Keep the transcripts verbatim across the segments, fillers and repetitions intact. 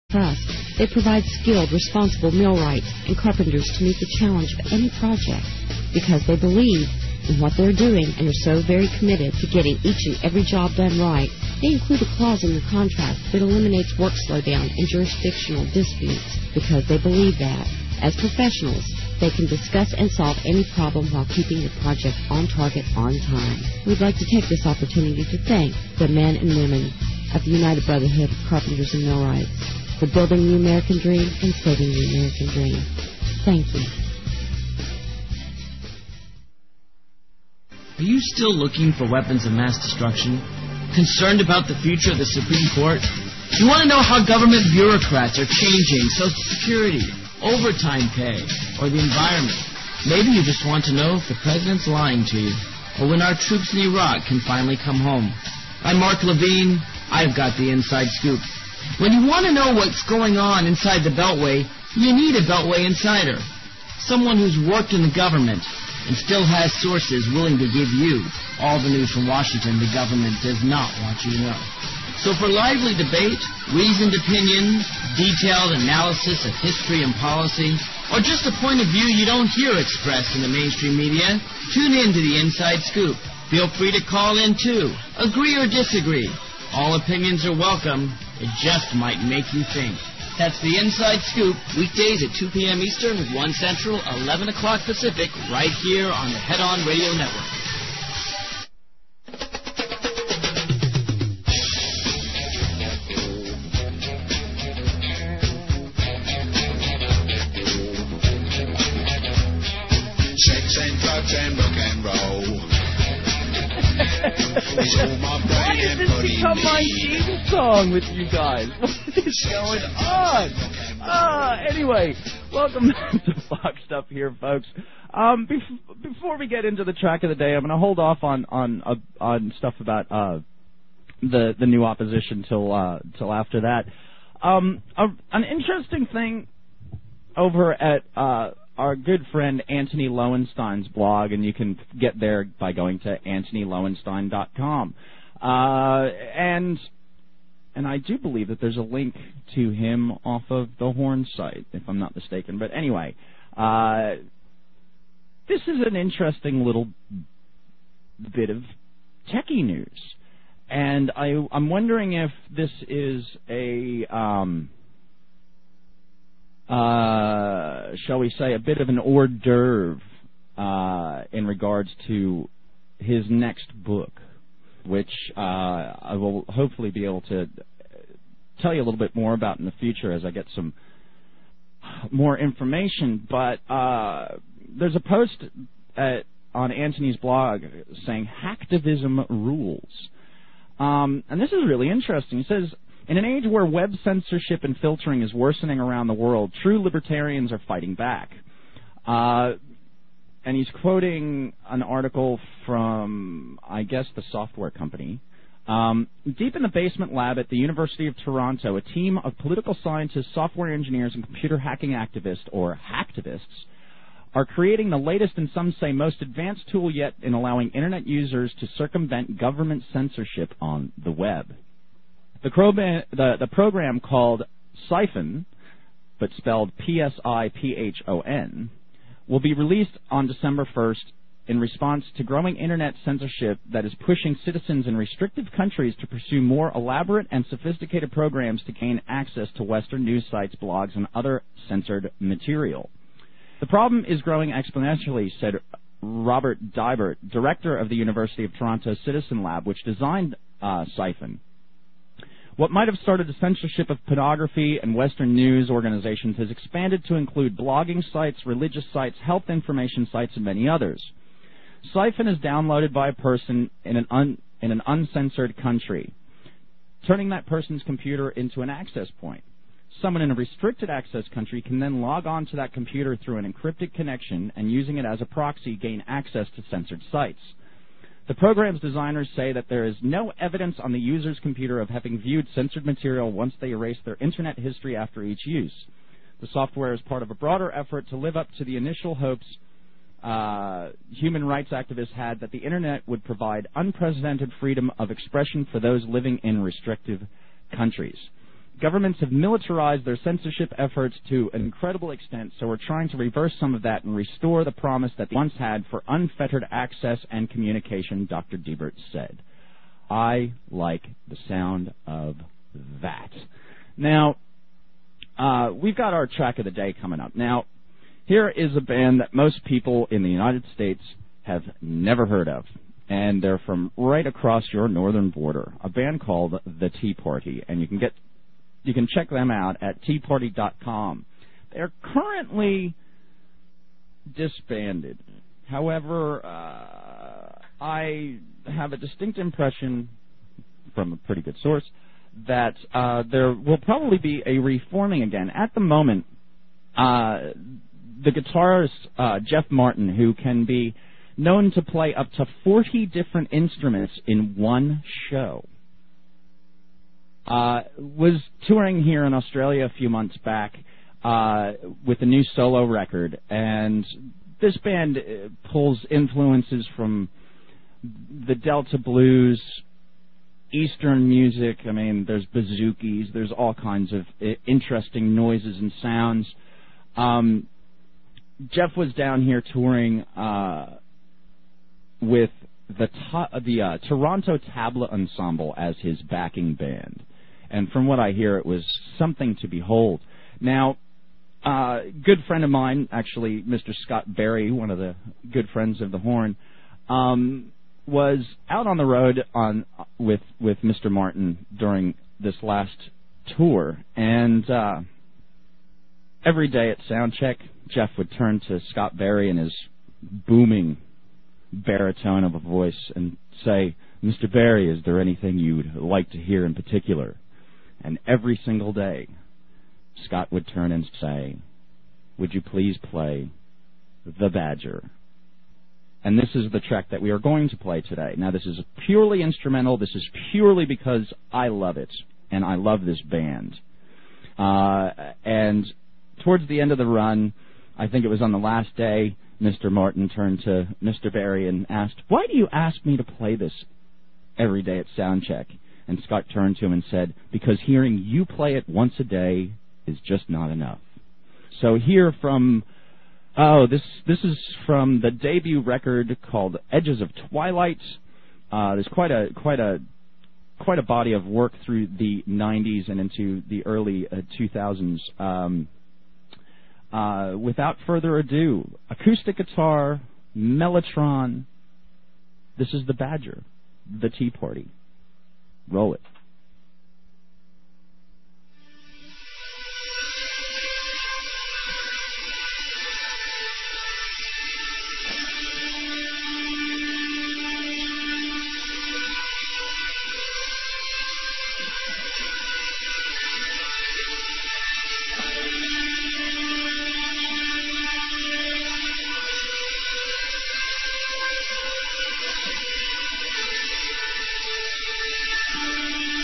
trust. They provide skilled, responsible millwrights and carpenters to meet the challenge of any project because they believe in what they're doing and are so very committed to getting each and every job done right. They include a clause in their contract that eliminates work slowdown and jurisdictional disputes because they believe that, as professionals, they can discuss and solve any problem while keeping your project on target on time. We'd like to take this opportunity to thank the men and women of the United Brotherhood of Carpenters and Millwrights for building the American dream and saving the American dream. Thank you. Are you still looking for weapons of mass destruction? Concerned about the future of the Supreme Court? You want to know how government bureaucrats are changing Social Security, overtime pay, or the environment? Maybe you just want to know if the president's lying to you, or when our troops in Iraq can finally come home. I'm Mark Levine. I've got the inside scoop. When you want to know what's going on inside the Beltway, you need a Beltway insider. Someone who's worked in the government and still has sources willing to give you all the news from Washington the government does not want you to know. So for lively debate, reasoned opinion, detailed analysis of history and policy, or just a point of view you don't hear expressed in the mainstream media, tune in to the Inside Scoop. Feel free to call in too. Agree or disagree. All opinions are welcome. It just might make you think. That's the Inside Scoop, weekdays at two p.m. Eastern, one Central, eleven o'clock Pacific, right here on the Head On Radio Network. Sex and drugs and rock and roll. Why did this become my theme song with you guys? What is going on? Uh, anyway, welcome to Fox Stuff here, folks. Um, bef- before we get into the track of the day, I'm going to hold off on on uh, on stuff about uh, the the new opposition till uh, till after that. Um, a, an interesting thing over at uh, our good friend Anthony Lowenstein's blog, and you can get there by going to anthony lowenstein dot com. Uh, and and I do believe that there's a link to him off of the Horn site, if I'm not mistaken. But anyway, uh, this is an interesting little bit of techie news. And I, I'm wondering if this is a... Um, Uh, shall we say, a bit of an hors d'oeuvre uh, in regards to his next book, which uh, I will hopefully be able to tell you a little bit more about in the future as I get some more information. But uh, there's a post at, on Anthony's blog saying hacktivism rules. Um, and this is really interesting. He says, in an age where web censorship and filtering is worsening around the world, true libertarians are fighting back. Uh, and he's quoting an article from, I guess, the software company. Um, deep in the basement lab at the University of Toronto, a team of political scientists, software engineers, and computer hacking activists, or hacktivists, are creating the latest and some say most advanced tool yet in allowing Internet users to circumvent government censorship on the web. The, program, the, the program called Siphon, but spelled P S I P H O N, will be released on December first in response to growing Internet censorship that is pushing citizens in restrictive countries to pursue more elaborate and sophisticated programs to gain access to Western news sites, blogs, and other censored material. The problem is growing exponentially, said Robert Dibert, director of the University of Toronto Citizen Lab, which designed uh, Siphon. What might have started the censorship of pornography and Western news organizations has expanded to include blogging sites, religious sites, health information sites, and many others. Siphon is downloaded by a person in an, un, in an uncensored country, turning that person's computer into an access point. Someone in a restricted access country can then log on to that computer through an encrypted connection and, using it as a proxy, gain access to censored sites. The program's designers say that there is no evidence on the user's computer of having viewed censored material once they erase their Internet history after each use. The software is part of a broader effort to live up to the initial hopes uh, human rights activists had that the Internet would provide unprecedented freedom of expression for those living in restrictive countries. Governments have militarized their censorship efforts to an incredible extent, so we're trying to reverse some of that and restore the promise that they once had for unfettered access and communication, Doctor Debert said. I like the sound of that. Now, uh, we've got our track of the day coming up. Now, here is a band that most people in the United States have never heard of, and they're from right across your northern border, a band called The Tea Party, and you can get you can check them out at tea party dot com. They're currently disbanded. However, uh, I have a distinct impression from a pretty good source that uh, there will probably be a reforming again. At the moment, uh, the guitarist uh, Jeff Martin, who can be known to play up to forty different instruments in one show, uh, was touring here in Australia a few months back uh, with a new solo record. And this band pulls influences from the Delta blues, Eastern music. I mean, there's bouzouki, there's all kinds of interesting noises and sounds. Um, Jeff was down here touring uh, with the to- the uh, Toronto Tabla Ensemble as his backing band, and from what I hear, it was something to behold. Now, uh, good friend of mine, actually, Mister Scott Berry, one of the good friends of the Horn, um, was out on the road on with with Mister Martin during this last tour, and uh, every day at soundcheck, Jeff would turn to Scott Berry in his booming baritone of a voice and say, "Mister Berry, is there anything you'd like to hear in particular?" And every single day, Scott would turn and say, "Would you please play The Badger?" And this is the track that we are going to play today. Now, this is purely instrumental. This is purely because I love it, and I love this band. Uh, and towards the end of the run, I think it was on the last day, Mister Martin turned to Mister Berry and asked, "Why do you ask me to play this every day at soundcheck?" And Scott turned to him and said, "Because hearing you play it once a day is just not enough." So here from, oh, this this is from the debut record called Edges of Twilight. Uh, there's quite a quite a quite a body of work through the nineties and into the early uh, two thousands. Um, uh, without further ado, acoustic guitar, Mellotron. This is The Badger, The Tea Party. Roll it. Thank you.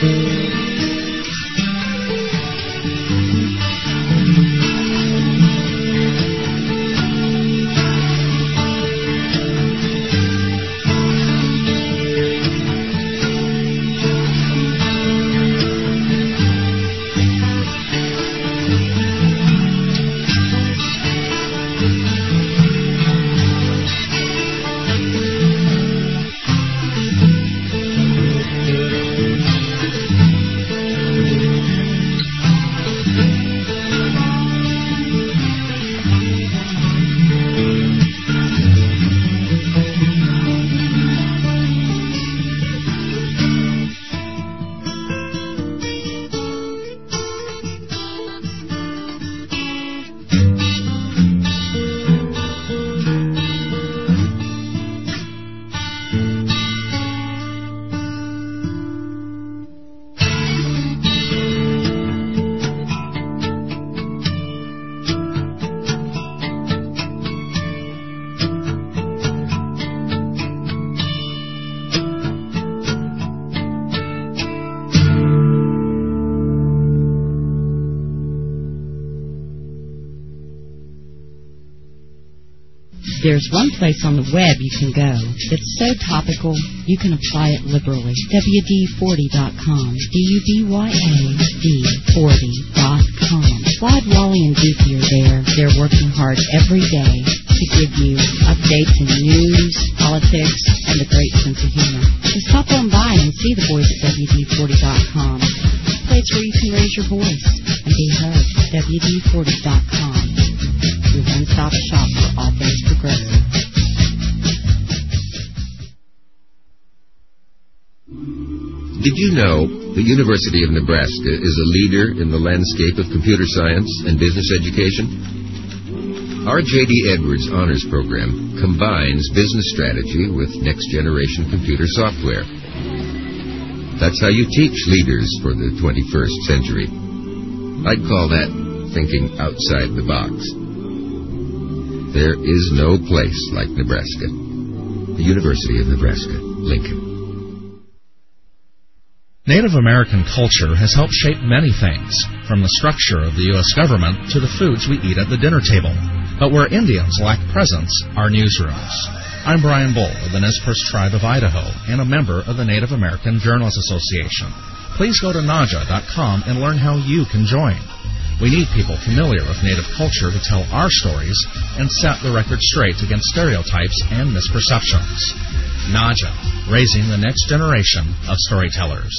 There's one place on the web you can go. It's so topical, you can apply it liberally. W D forty dot com. D U D Y A D forty dot com. Glad Wally and Goofy are there. They're working hard every day to give you updates in news, politics, and a great sense of humor. Just stop on by and see the boys at W D forty dot com. A place where you can raise your voice and be heard. W D forty dot com. Your one-stop shop for all things progressive. Did you know the University of Nebraska is a leader in the landscape of computer science and business education? Our J D Edwards Honors Program combines business strategy with next-generation computer software. That's how you teach leaders for the twenty-first century. I'd call that thinking outside the box. There is no place like Nebraska. The University of Nebraska, Lincoln. Native American culture has helped shape many things, from the structure of the U S government to the foods we eat at the dinner table. But where Indians lack presence are newsrooms. I'm Brian Bull of the Nez Perce Tribe of Idaho and a member of the Native American Journalists Association. Please go to N A J A dot com and learn how you can join. We need people familiar with Native culture to tell our stories and set the record straight against stereotypes and misperceptions. N A J A, raising the next generation of storytellers.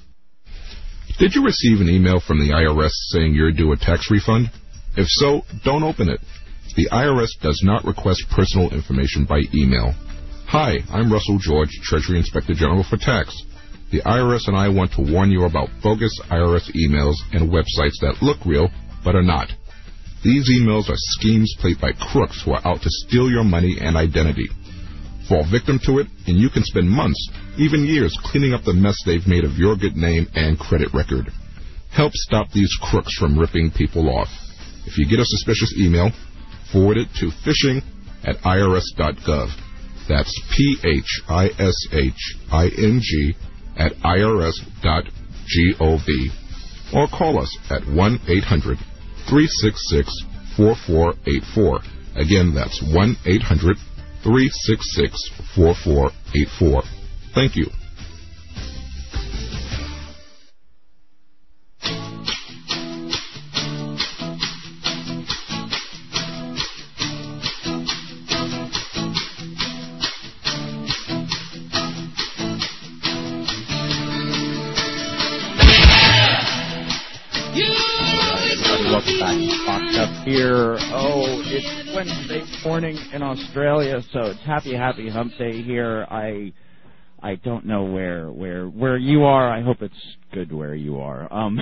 Did you receive an email from the I R S saying you're due a tax refund? If so, don't open it. The I R S does not request personal information by email. Hi, I'm Russell George, Treasury Inspector General for Tax. The I R S and I want to warn you about bogus I R S emails and websites that look real but are not. These emails are schemes played by crooks who are out to steal your money and identity. Fall victim to it, and you can spend months, even years, cleaning up the mess they've made of your good name and credit record. Help stop these crooks from ripping people off. If you get a suspicious email, forward it to phishing at I R S dot gov. That's P H I S H I N G at I R S dot gov. Or call us at one eight hundred three six six four four eight four. Again, that's one eight hundred three six six four four eight four. Thank you. Here, oh, it's Wednesday morning in Australia, so it's happy, happy hump day here. I, I don't know where, where, where you are. I hope it's good where you are. Um,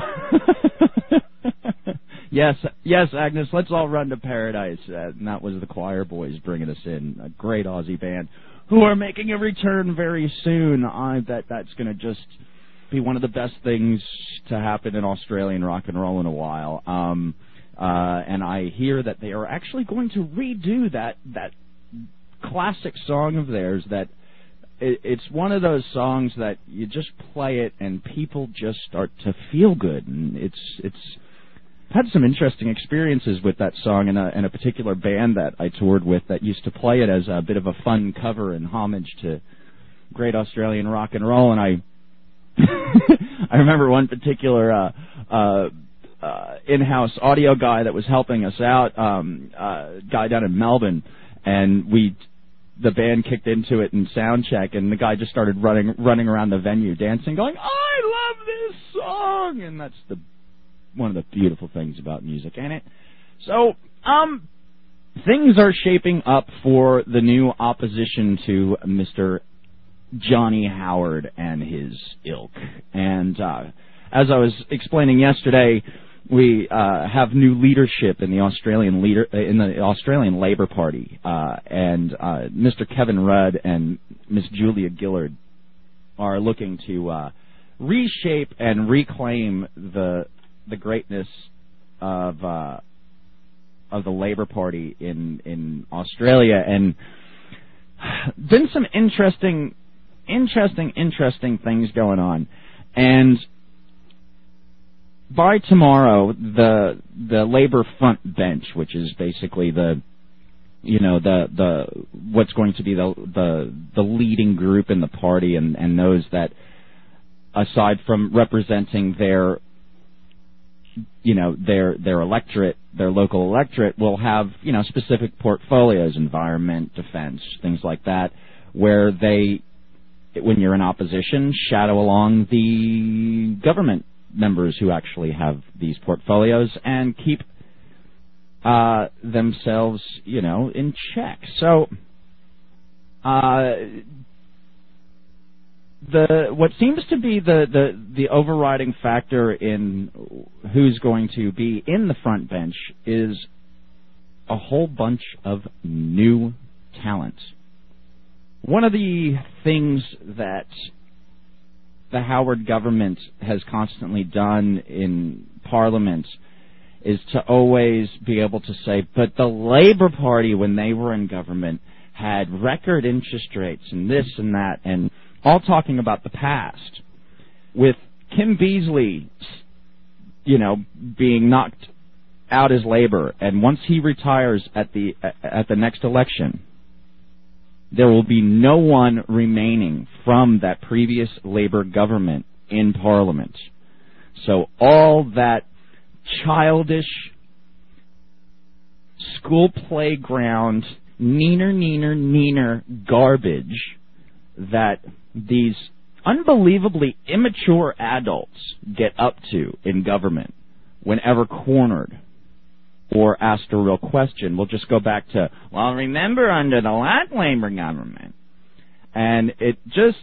yes, yes, Agnes. Let's all run to paradise. Uh, and that was the Choir Boys bringing us in, a great Aussie band who are making a return very soon. I bet that's going to just be one of the best things to happen in Australian rock and roll in a while. Um. Uh, and I hear that they are actually going to redo that that classic song of theirs that it, it's one of those songs that you just play it and people just start to feel good, and it's it's. I've had some interesting experiences with that song in a, in a particular band that I toured with that used to play it as a bit of a fun cover and homage to great Australian rock and roll, and I I remember one particular uh, uh, uh, in-house audio guy that was helping us out, um, uh, guy down in Melbourne, and we, the band kicked into it in sound check, and the guy just started running running around the venue dancing, going, "I love this song!" And that's the one of the beautiful things about music, ain't it? So, um, things are shaping up for the new opposition to Mister Johnny Howard and his ilk. And uh, as I was explaining yesterday, we uh, have new leadership in the Australian leader in the Australian Labor Party, uh, and uh, Mister Kevin Rudd and Miss Julia Gillard are looking to uh, reshape and reclaim the the greatness of uh, of the Labor Party in in Australia. And been some interesting. Interesting, interesting things going on, and by tomorrow, the the Labor front bench, which is basically the, you know, the the what's going to be the the the leading group in the party, and and those that, aside from representing their, you know, their their electorate, their local electorate, will have, you know, specific portfolios, environment, defense, things like that, where they, when you're in opposition, shadow along the government members who actually have these portfolios and keep uh, themselves, you know, in check. So, uh, the what seems to be the, the, the overriding factor in who's going to be in the front bench is a whole bunch of new talent. One of the things that the Howard government has constantly done in Parliament is to always be able to say, but the Labour Party, when they were in government, had record interest rates and this and that, and all talking about the past. With Kim Beazley, you know, being knocked out as Labour, and once he retires at the at the next election, there will be no one remaining from that previous Labour government in Parliament. So all that childish school playground neener, neener, neener garbage that these unbelievably immature adults get up to in government whenever cornered or asked a real question, we'll just go back to, well, remember under the last Labour government. And it just,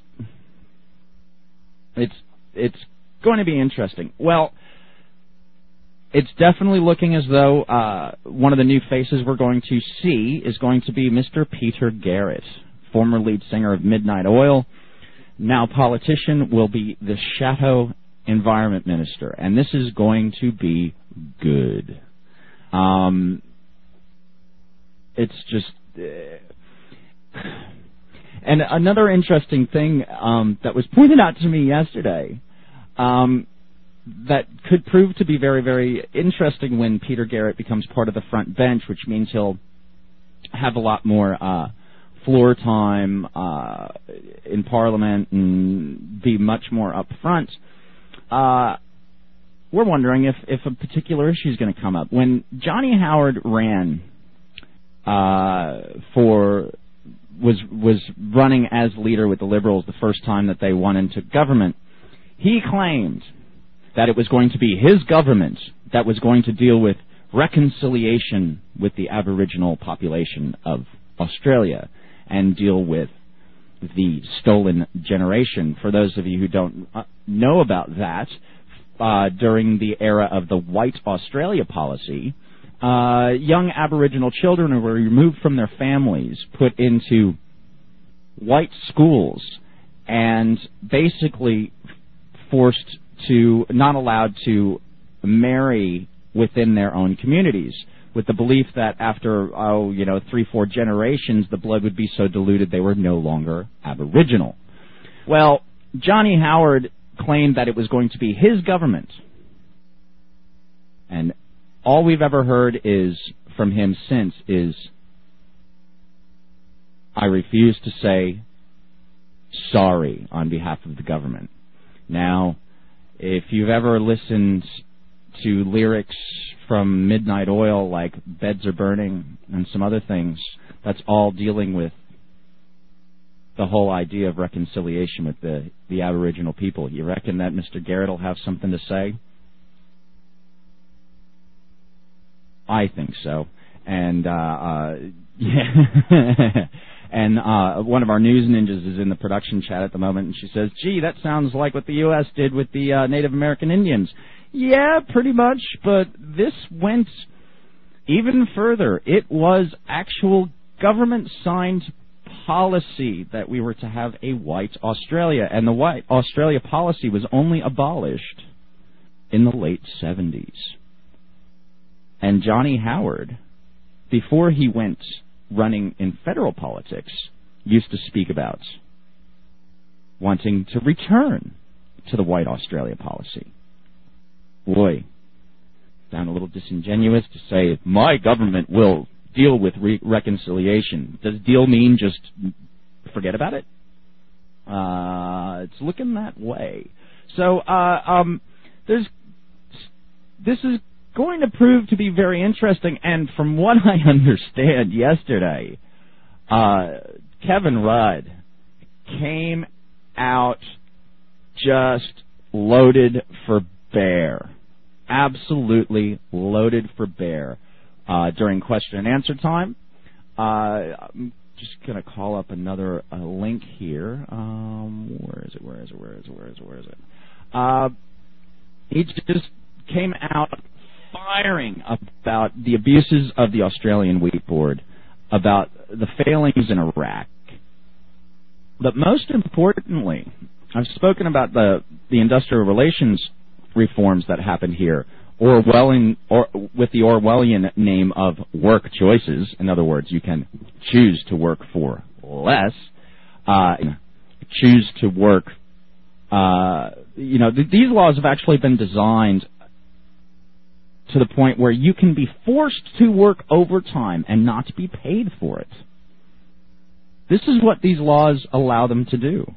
it's it's going to be interesting. Well, it's definitely looking as though uh, one of the new faces we're going to see is going to be Mister Peter Garrett, former lead singer of Midnight Oil, now politician, will be the Chateau Environment Minister. And this is going to be good. Um, it's just, uh, and another interesting thing um, that was pointed out to me yesterday um, that could prove to be very, very interesting when Peter Garrett becomes part of the front bench, which means he'll have a lot more uh, floor time uh, in Parliament and be much more up front. Uh, We're wondering if, if a particular issue is going to come up. When Johnny Howard ran uh, for was was running as leader with the Liberals the first time that they won into government, he claimed that it was going to be his government that was going to deal with reconciliation with the Aboriginal population of Australia and deal with the stolen generation. For those of you who don't know about that, Uh, during the era of the White Australia policy, uh, young Aboriginal children who were removed from their families, put into white schools, and basically forced to, not allowed to marry within their own communities. with the belief that after, oh, you know, three, four generations, the blood would be so diluted they were no longer Aboriginal. Well, Johnny Howard claimed that it was going to be his government. And all we've ever heard is from him since is, I refuse to say sorry on behalf of the government. Now, if you've ever listened to lyrics from Midnight Oil like Beds Are Burning and some other things, that's all dealing with the whole idea of reconciliation with the, the Aboriginal people. You reckon that Mister Garrett will have something to say? I think so. And, uh, uh yeah. And uh, one of our news ninjas is in the production chat at the moment, and she says, gee, that sounds like what the U S did with the uh, Native American Indians. Yeah, pretty much, but this went even further. It was actual government-signed policy that we were to have a white Australia, and the white Australia policy was only abolished in the late seventies. And Johnny Howard, before he went running in federal politics, used to speak about wanting to return to the white Australia policy. Boy, sound a little disingenuous to say, my government will deal with re- reconciliation. Does deal mean just forget about it? Uh, it's looking that way. So, uh, um, there's, this is going to prove to be very interesting, and from what I understand yesterday, uh, Kevin Rudd came out just loaded for bear. Absolutely loaded for bear uh, during question and answer time. Uh, I'm just going to call up another uh, link here. Um, where is it? Where is it? Where is it? Where is it? Where is it? Uh, he just came out firing about the abuses of the Australian Wheat Board, about the failings in Iraq. But most importantly, I've spoken about the, the industrial relations reforms that happened here, Orwellian, or with the Orwellian name of work choices. In other words, you can choose to work for less, uh, choose to work. Uh, you know, th- these laws have actually been designed to the point where you can be forced to work overtime and not be paid for it. This is what these laws allow them to do.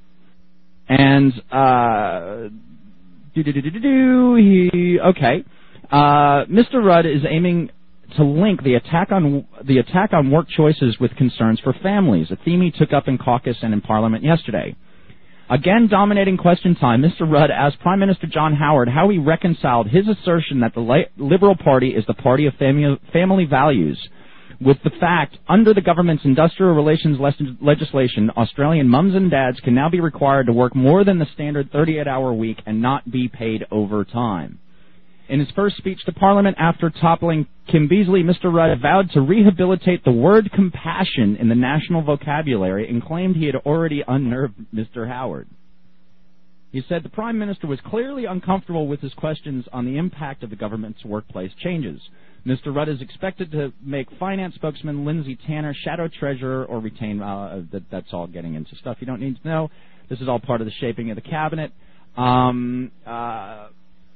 And, uh, do-do-do-do-do, he, okay, uh, Mister Rudd is aiming to link the attack on the attack on work choices with concerns for families, a theme he took up in caucus and in Parliament yesterday. Again, dominating question time, Mister Rudd asked Prime Minister John Howard how he reconciled his assertion that the Liberal Party is the party of family, family values with the fact, under the government's industrial relations legislation, Australian mums and dads can now be required to work more than the standard thirty-eight hour week and not be paid overtime. In his first speech to Parliament after toppling Kim Beazley, Mister Rudd vowed to rehabilitate the word compassion in the national vocabulary and claimed he had already unnerved Mister Howard. He said the Prime Minister was clearly uncomfortable with his questions on the impact of the government's workplace changes. Mister Rudd is expected to make finance spokesman Lindsay Tanner shadow treasurer or retain, uh, that, that's all getting into stuff you don't need to know. This is all part of the shaping of the cabinet. Um, uh,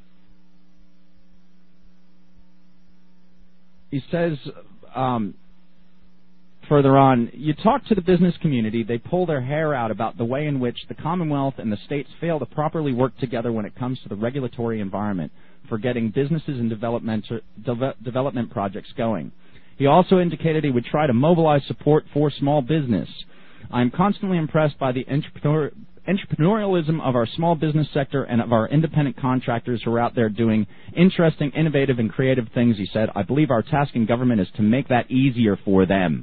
he says, um, further on, you talk to the business community, they pull their hair out about the way in which the Commonwealth and the states fail to properly work together when it comes to the regulatory environment for getting businesses and development, de- development projects going. He also indicated he would try to mobilize support for small business. I'm constantly impressed by the entrepreneur, entrepreneurialism of our small business sector and of our independent contractors who are out there doing interesting, innovative, and creative things, he said. I believe our task in government is to make that easier for them.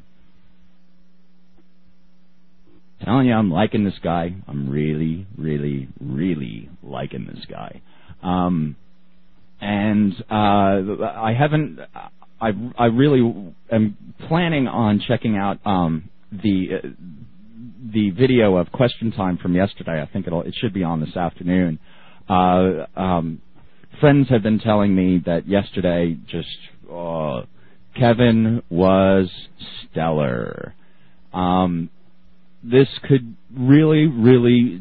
Telling you, I'm liking this guy. I'm really, really, really liking this guy. Um... And uh, I haven't. I I really am planning on checking out um, the uh, the video of question time from yesterday. I think it'll it should be on this afternoon. Uh, um, friends have been telling me that yesterday just uh, Kevin was stellar. Um, this could really, really,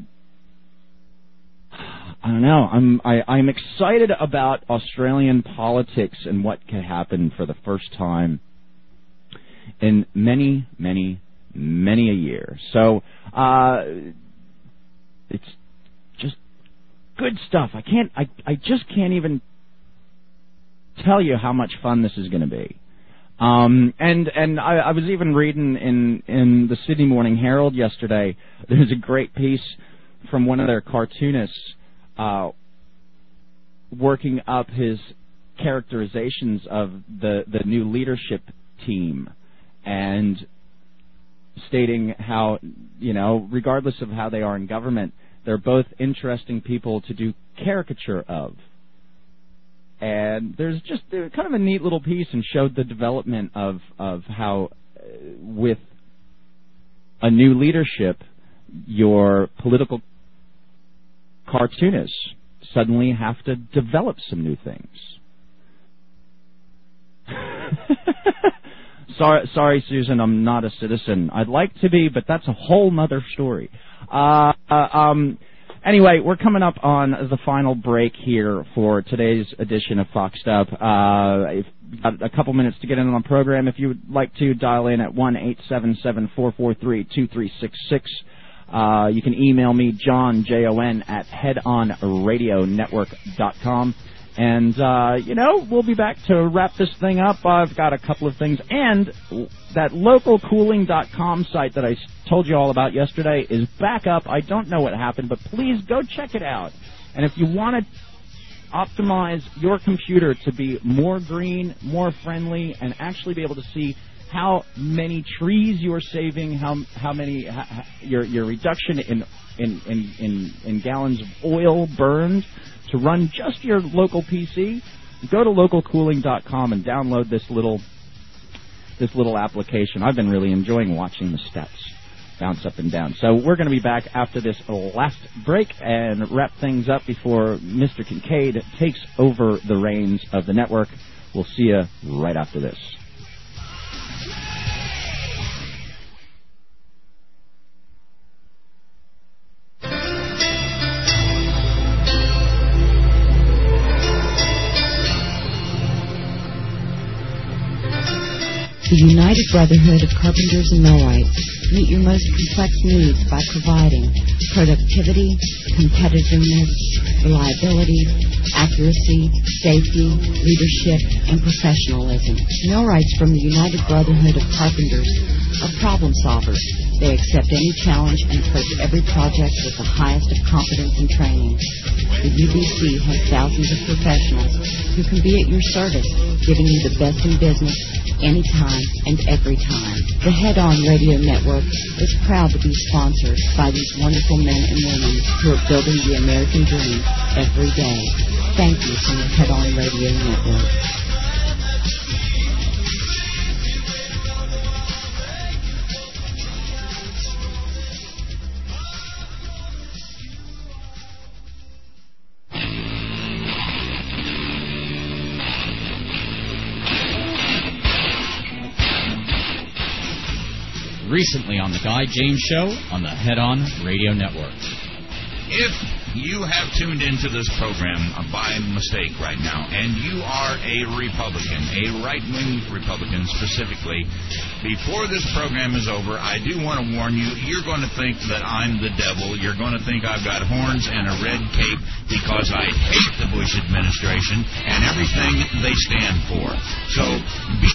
I don't know. I'm I, I'm excited about Australian politics and what could happen for the first time in many, many, many a year. So uh, it's just good stuff. I can't. I I just can't even tell you how much fun this is going to be. Um, and and I, I was even reading in in the Sydney Morning Herald yesterday. There's a great piece from one of their cartoonists uh, working up his characterizations of the the new leadership team, and stating how, you know, regardless of how they are in government, they're both interesting people to do caricature of. And there's just uh, kind of a neat little piece, and showed the development of, of how uh, with a new leadership, your political cartoonists suddenly have to develop some new things. sorry, sorry, Susan, I'm not a citizen. I'd like to be, but that's a whole nother story. Uh, uh, um... Anyway, we're coming up on the final break here for today's edition of Foxed Up. Uh, we've got a couple minutes to get in on the program. If you would like to, dial in at one eight seven seven, four four three, two three six six. Uh, you can email me, John, J O N, at head on radio network dot com. And, uh, you know, we'll be back to wrap this thing up. I've got a couple of things. And that local cooling dot com site that I told you all about yesterday is back up. I don't know what happened, but please go check it out. And if you want to optimize your computer to be more green, more friendly, and actually be able to see how many trees you're saving, how how many how, your your reduction in in, in in in gallons of oil burned to run just your local P C, go to local cooling dot com and download this little this little application. I've been really enjoying watching the stats bounce up and down. So we're going to be back after this last break and wrap things up before Mister Kincaid takes over the reins of the network. We'll see you right after this. The United Brotherhood of Carpenters and Millwrights meet your most complex needs by providing productivity, competitiveness, reliability, accuracy, safety, leadership, and professionalism. Millwrights from the United Brotherhood of Carpenters are problem solvers. They accept any challenge and approach every project with the highest of competence and training. The U B C has thousands of professionals who can be at your service, giving you the best in business anytime and every time. The Head On Radio Network is proud to be sponsored by these wonderful men and women who are building the American dream every day. Thank you from the Head On Radio Network. Recently on the Guy James Show on the Head On Radio Network. If you have tuned into this program by mistake right now, and you are a Republican, a right-wing Republican specifically, before this program is over, I do want to warn you, you're going to think that I'm the devil. You're going to think I've got horns and a red cape because I hate the Bush administration and everything they stand for. So be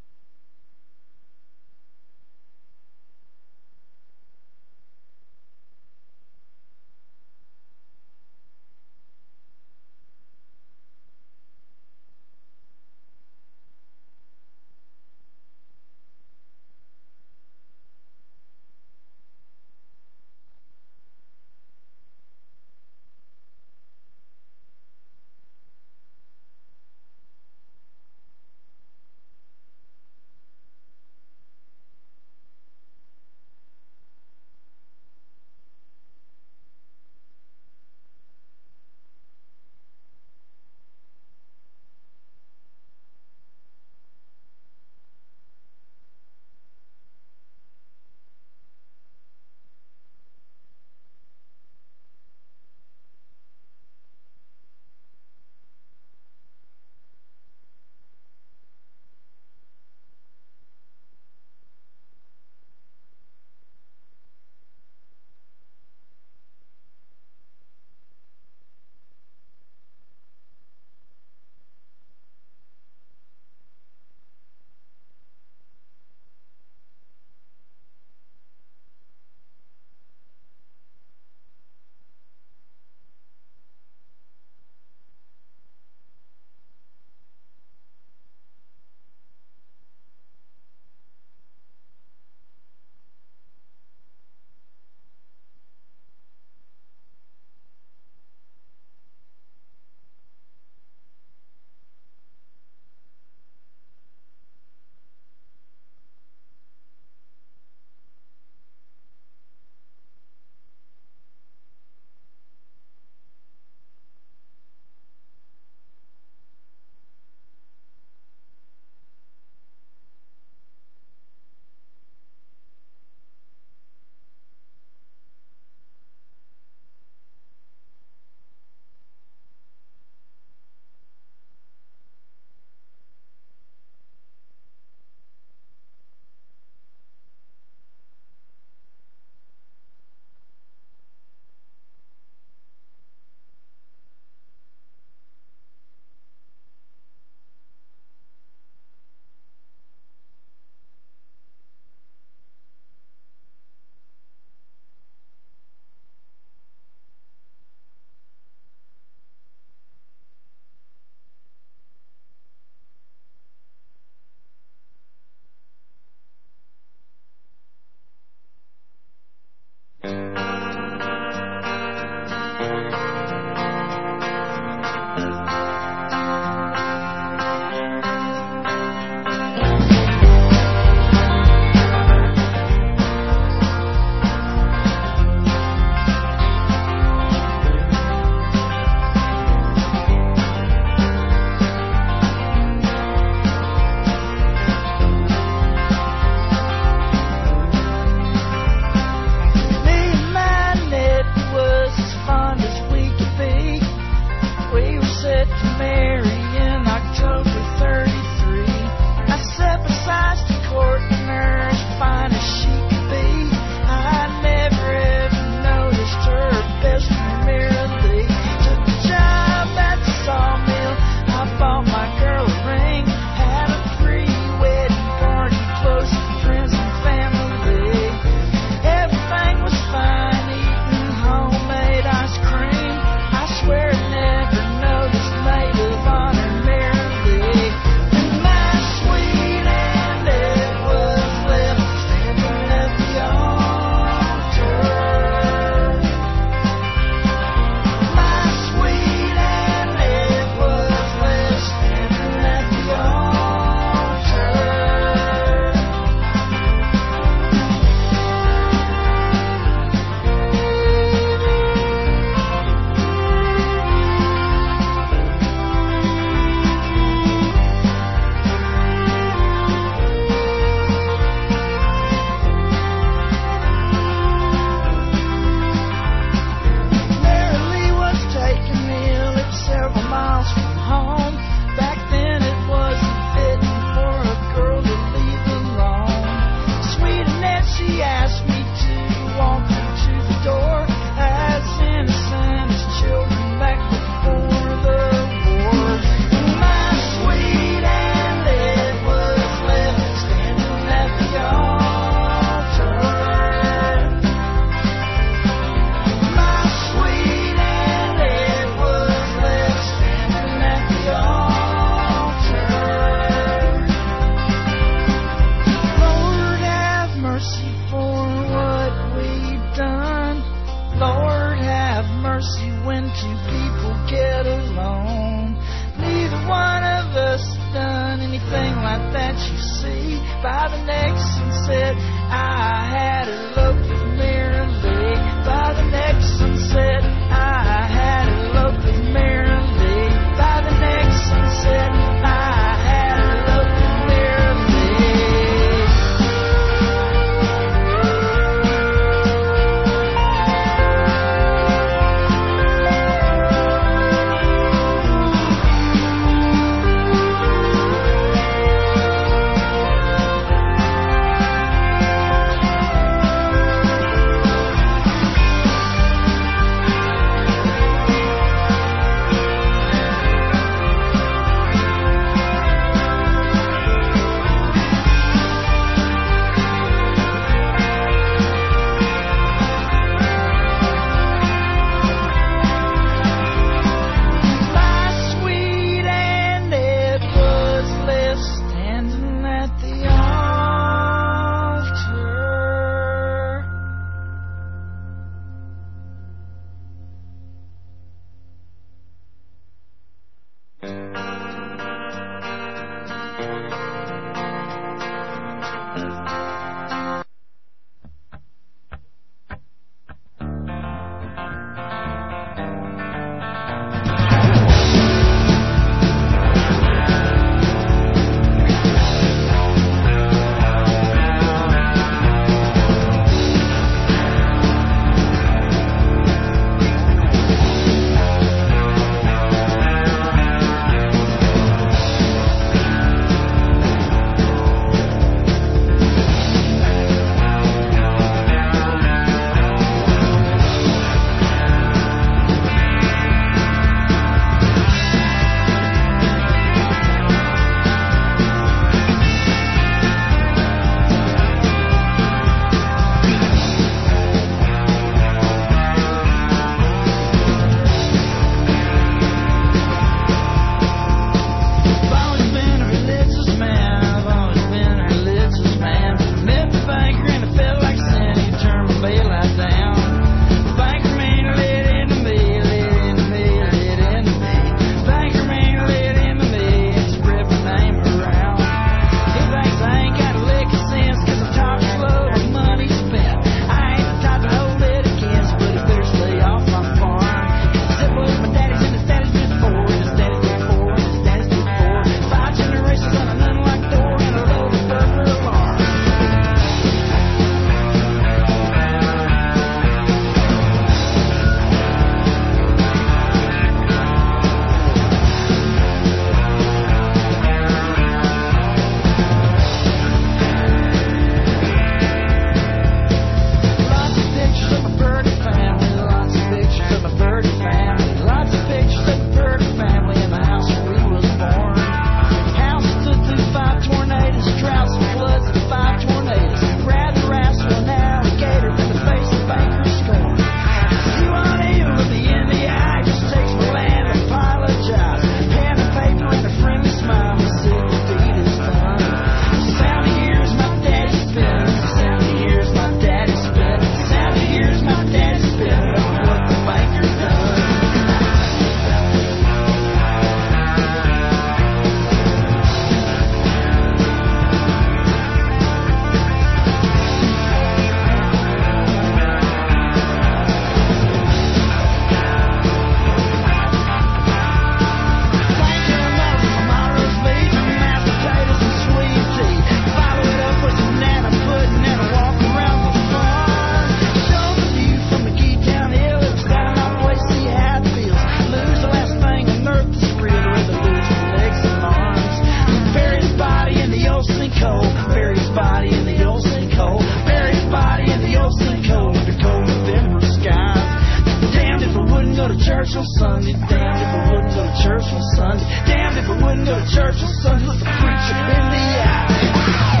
go to church on Sunday. Damned if I wouldn't go to church on Sunday. Damned if I wouldn't go to church on Sunday. Look the preacher in the eye.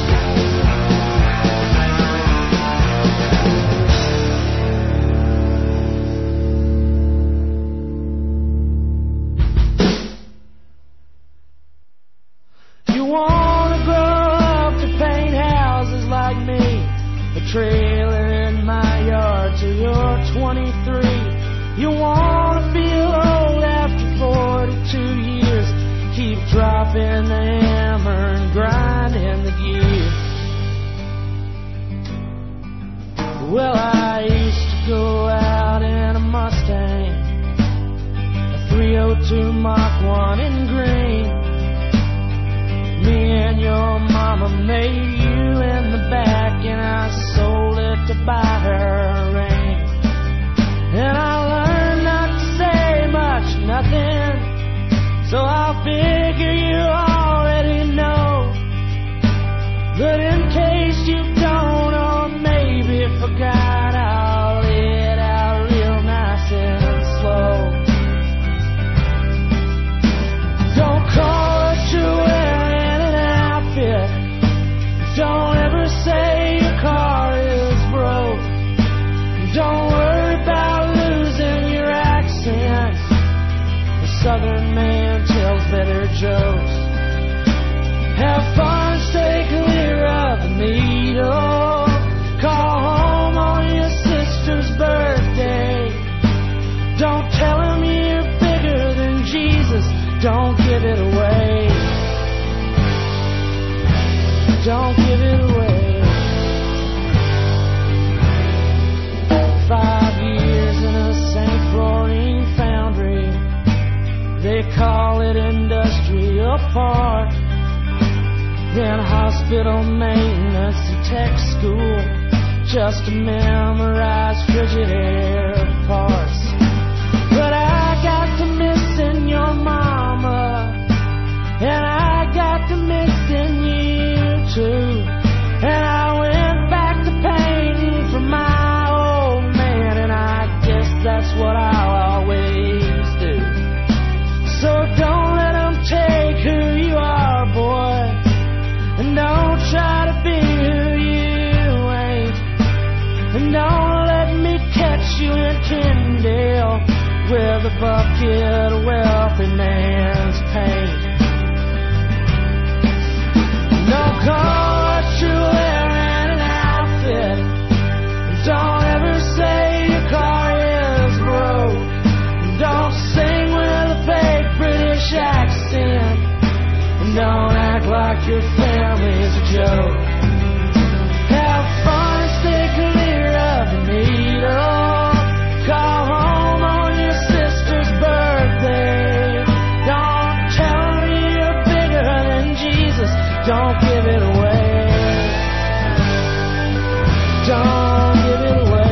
You wanna grow up to paint houses like me, a trailer in my yard till you're twenty-three. You wanna feel old after forty-two years, keep dropping the hammer and grinding the gear. Well, I used to go out in a Mustang, a three oh two Mach one in green. Me and your mama made you in the back, and I sold it to buy her a ring. And I learned not to say much, nothing, so I figure you already know. But in case you don't, or maybe forgot, I'll lay it out real nice and slow. Don't call it your wearing an outfit. Don't ever say your car is broke. Don't worry about losing your accent. The southern man tells better jokes. Have fun, stay clear of the needle. Call home on your sister's birthday. Don't tell him you're bigger than Jesus. Don't give it away. Don't give it away. Five years in a Saint Florine foundry. They call it industrial park. Then hospital maintenance and tech school, just to memorize Frigidaire parts. But I got to missing your mama, and I got to missing you too. And I went back to painting for my old man, and I guess that's what I'll always do. So don't let them take who you are, boy, and don't try to be who you ain't. And don't let me catch you in Tyndale with a bucket of wealthy man's paint. No call what you're wearing an outfit. Don't ever say your car is broke. Don't sing with a fake British accent. And don't act like your family's a joke. Have fun and stay clear of the needle. Call home on your sister's birthday. Don't tell me you're bigger than Jesus. Don't give it away. Don't give it away.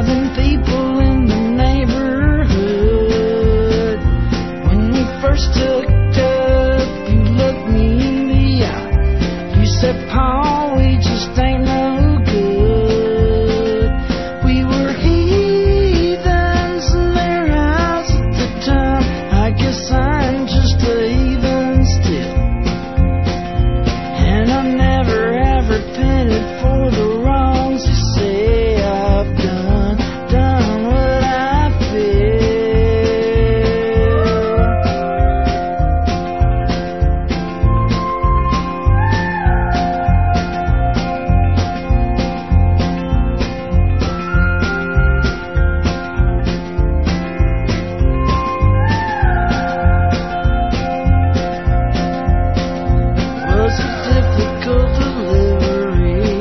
than people in the neighborhood. When we first hooked up, you looked me in the eye. You said, Paul, we just ain't no good. We were heathens in their house at the time. I guess I'm just a heathen still. And I never have repented for the wrongs you say I've done, done what I was a difficult delivery.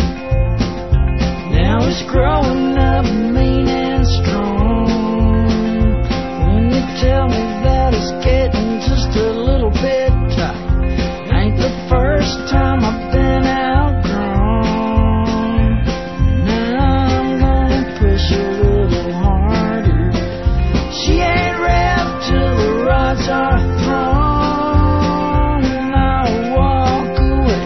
Now it's growing up mean and strong. When you tell me that it's getting just a little bit tight, ain't the first time I've been outgrown. Now I'm gonna push a little harder. She ain't wrapped till the rods are thrown, and I'll walk away.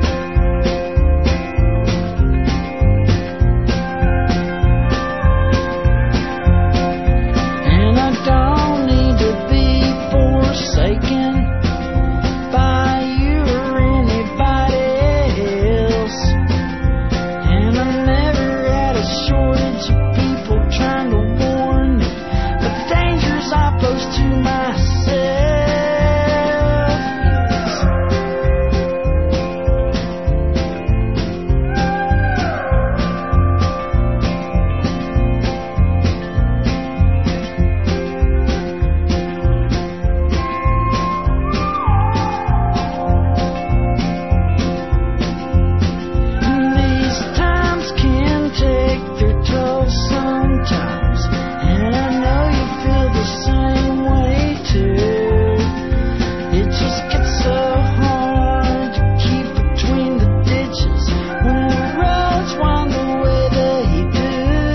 And I don't need to be forsaken by you or anybody else. And I never had a shortage of people trying to warn me of the dangers I pose to myself. These times can take their toll sometimes, and I know you feel the same way too. It just gets so hard to keep between the ditches when the roads wind the way they do.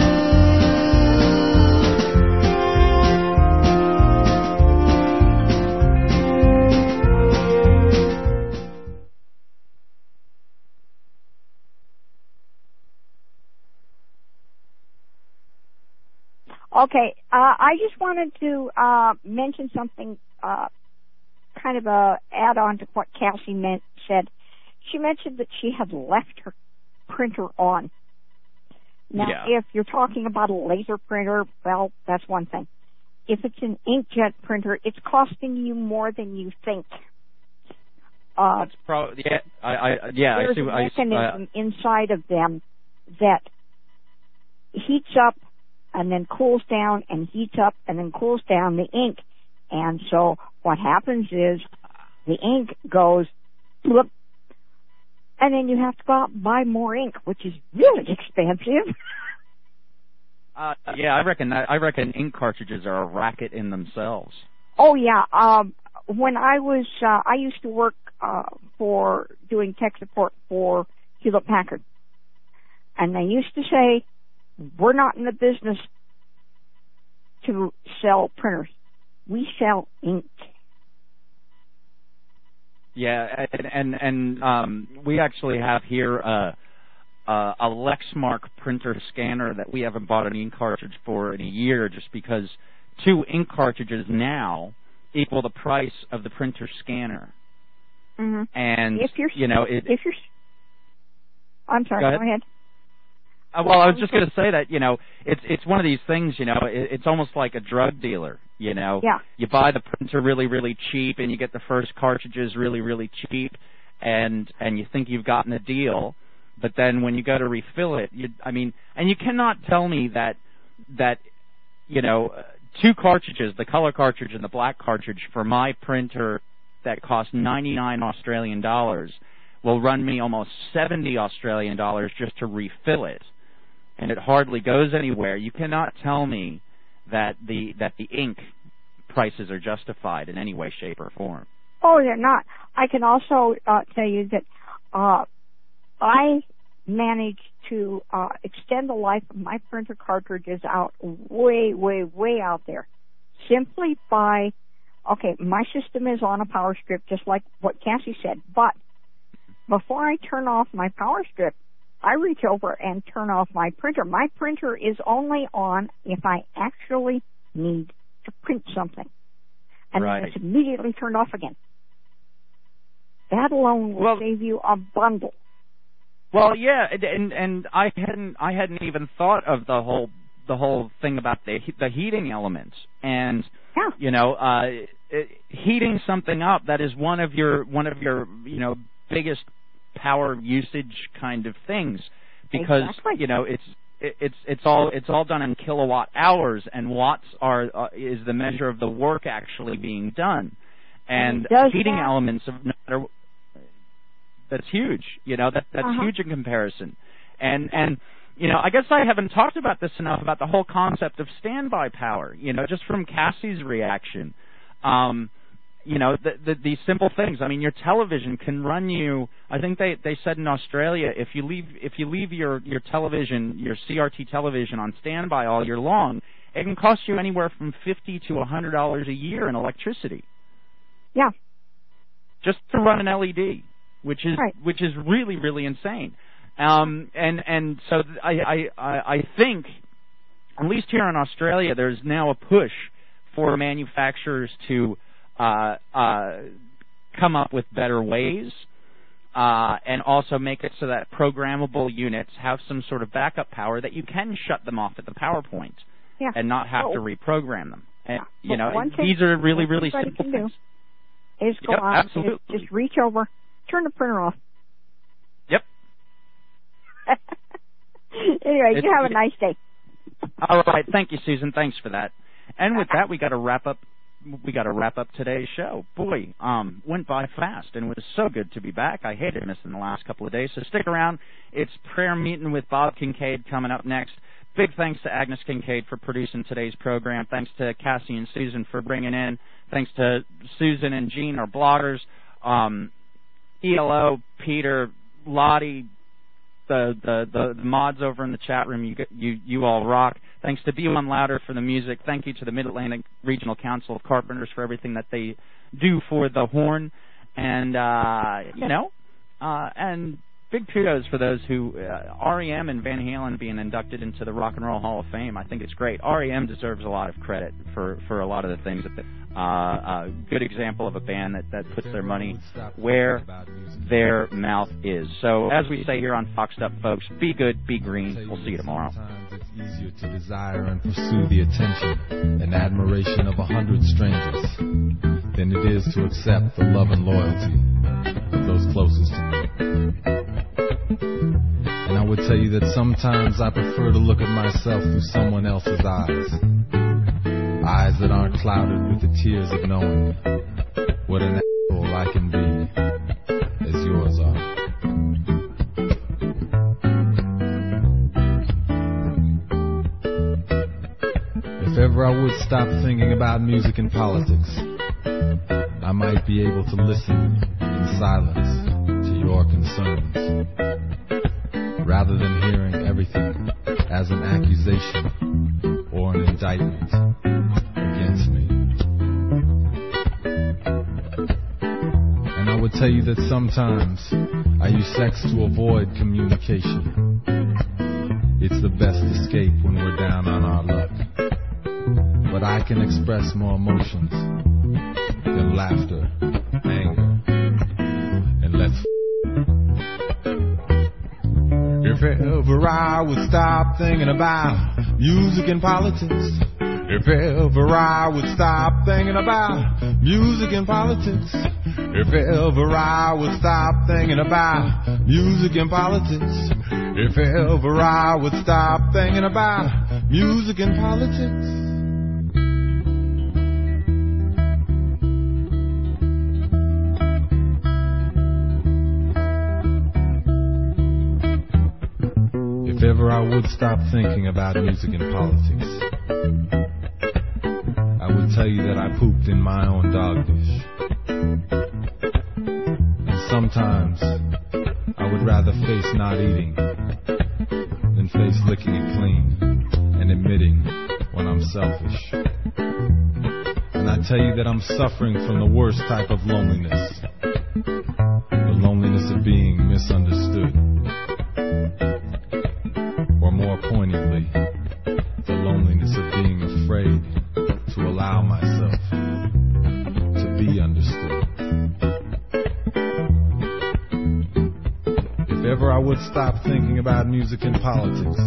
Okay, uh, I just wanted to uh, mention something, uh, kind of a add-on to what Cassie meant, said. She mentioned that she had left her printer on. Now, Yeah. if you're talking about a laser printer, well, that's one thing. If it's an inkjet printer, it's costing you more than you think. Uh, That's probably yeah. I, I yeah. I there's see. a I, mechanism uh, inside of them that heats up and then cools down and heats up and then cools down the ink. And so what happens is the ink goes bloop, and then you have to go out and buy more ink, which is really expensive. uh, yeah, I reckon that, I reckon ink cartridges are a racket in themselves. Oh yeah, um, when I was, uh, I used to work uh, for doing tech support for Hewlett Packard, and they used to say, "We're not in the business to sell printers. We sell ink." Yeah, and and, and um, we actually have here uh, uh, a Lexmark printer scanner that we haven't bought an ink cartridge for in a year, just because two ink cartridges now equal the price of the printer scanner. Mm-hmm. And if you're, you know, it, if you're, I'm sorry. Go ahead. Go ahead. Uh, well, I was just going to say that, you know, it's it's one of these things, you know, it, it's almost like a drug dealer, you know. Yeah. You buy the printer really, really cheap, and you get the first cartridges really, really cheap, and and you think you've gotten a deal, but then when you go to refill it, you, I mean, and you cannot tell me that that, you know, two cartridges, the color cartridge and the black cartridge for my printer that cost ninety-nine Australian dollars will run me almost seventy Australian dollars just to refill it. And it hardly goes anywhere. You cannot tell me that the that the ink prices are justified in any way, shape, or form. Oh, they're not. I can also uh, tell you that uh, I managed to uh, extend the life of my printer cartridges out way, way, way out there, simply by, okay, my system is on a power strip, just like what Cassie said, but before I turn off my power strip, I reach over and turn off my printer. My printer is only on if I actually need to print something. And right. then it's immediately turned off again. That alone will well, save you a bundle. Well, yeah, and and I hadn't I hadn't even thought of the whole the whole thing about the the heating elements, and yeah. you know, uh, heating something up, that is one of your one of your you know biggest power usage kind of things, because exactly. you know it's it's it's all it's all done in kilowatt hours, and watts are uh, is the measure of the work actually being done, and, and heating that, elements of no matter. That's huge, you know, that that's uh-huh. huge in comparison. And, and, you know, I guess I haven't talked about this enough, about the whole concept of standby power, you know, just from Cassie's reaction. Um, you know, the, the, these simple things. I mean, your television can run you, I think they, they said in Australia, if you leave, if you leave your, your television, your C R T television on standby all year long, it can cost you anywhere from fifty to one hundred dollars a year in electricity. Yeah. Just to run an L E D. Which is right. which is really really insane, um, and and so I, I I think, at least here in Australia, there's now a push for manufacturers to uh, uh, come up with better ways, uh, and also make it so that programmable units have some sort of backup power that you can shut them off at the power point, yeah. and not have oh. to reprogram them. And yeah. you know, well, these are really really simple simple can things. Do is go yep, out absolutely. and just reach over. Turn the printer off. Yep. Anyway, it's, you have a nice day. All right, thank you, Susan. Thanks for that. And with that, we got to wrap up. We got to wrap up today's show. Boy, um, went by fast, and it was so good to be back. I hated missing the last couple of days. So stick around. It's prayer meeting with Bob Kincaid coming up next. Big thanks to Agnes Kincaid for producing today's program. Thanks to Cassie and Susan for bringing in. Thanks to Susan and Jean, our bloggers. Um, E L O, Peter, Lottie, the, the, the, the mods over in the chat room, you, you, you all rock. Thanks to B one Louder for the music. Thank you to the Mid-Atlantic Regional Council of Carpenters for everything that they do for the horn. And, uh, you know, uh, and big kudos for those who, uh, R E M and Van Halen being inducted into the Rock and Roll Hall of Fame. I think it's great. R E M deserves a lot of credit for, for a lot of the things that, uh, a good example of a band that, that puts their money where their mouth is. So, as we say here on Foxed Up, folks, be good, be green. We'll see you tomorrow. It's easier to desire and pursue the attention and admiration of a hundred strangers than it is to accept the love and loyalty of those closest to me. And I would tell you that sometimes I prefer to look at myself through someone else's eyes. Eyes that aren't clouded with the tears of knowing what an asshole I can be as yours are. If ever I would stop thinking about music and politics, I might be able to listen in silence to your concerns, rather than hearing everything as an accusation or an indictment against me. And I would tell you that sometimes I use sex to avoid communication. It's the best escape when we're down on our luck. But I can express more emotions than laughter, anger, and let's If ever I would stop thinking about music and politics, if ever I would stop thinking about music and politics, if ever I would stop thinking about music and politics, if ever I would stop thinking about music and politics. If ever I would stop thinking about music and politics, I would tell you that I pooped in my own dog dish. And sometimes I would rather face not eating face licking it clean and admitting when I'm selfish. And I tell you that I'm suffering from the worst type of loneliness, the loneliness of being misunderstood, or more poignantly, the loneliness of being afraid to allow myself to be understood. If ever I would stop thinking about music and politics,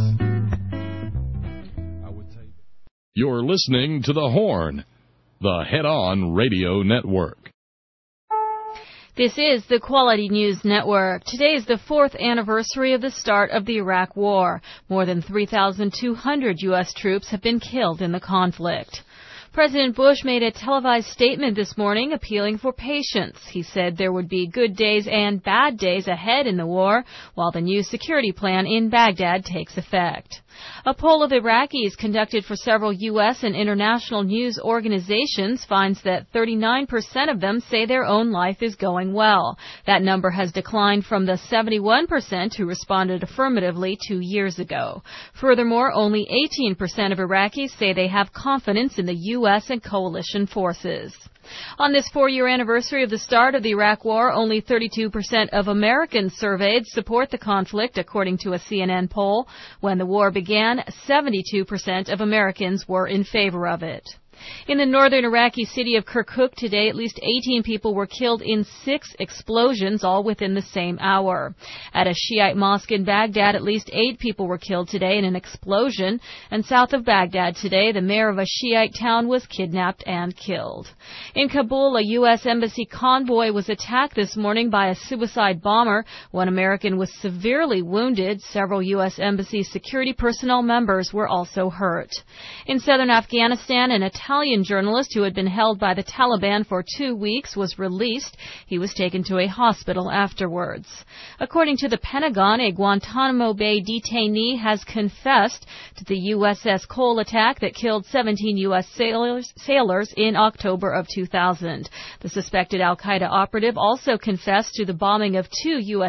I would take... You're listening to The Horn, the Head-On Radio Network. This is the Quality News Network. Today is the fourth anniversary of the start of the Iraq War. More than three thousand two hundred U S troops have been killed in the conflict. President Bush made a televised statement this morning appealing for patience. He said there would be good days and bad days ahead in the war while the new security plan in Baghdad takes effect. A poll of Iraqis conducted for several U S and international news organizations finds that thirty-nine percent of them say their own life is going well. That number has declined from the seventy-one percent who responded affirmatively two years ago. Furthermore, only eighteen percent of Iraqis say they have confidence in the U S and coalition forces. On this four-year anniversary of the start of the Iraq War, only thirty-two percent of Americans surveyed support the conflict, according to a C N N poll. When the war began, seventy-two percent of Americans were in favor of it. In the northern Iraqi city of Kirkuk today, at least eighteen people were killed in six explosions, all within the same hour. At a Shiite mosque in Baghdad, at least eight people were killed today in an explosion. And south of Baghdad today, the mayor of a Shiite town was kidnapped and killed. In Kabul, a U S embassy convoy was attacked this morning by a suicide bomber. One American was severely wounded. Several U S embassy security personnel members were also hurt. In southern Afghanistan, an Italian Italian journalist who had been held by the Taliban for two weeks was released. He was taken to a hospital afterwards. According to the Pentagon, a Guantanamo Bay detainee has confessed to the U S S Cole attack that killed seventeen U S sailors, sailors in October of two thousand. The suspected al-Qaeda operative also confessed to the bombing of two U S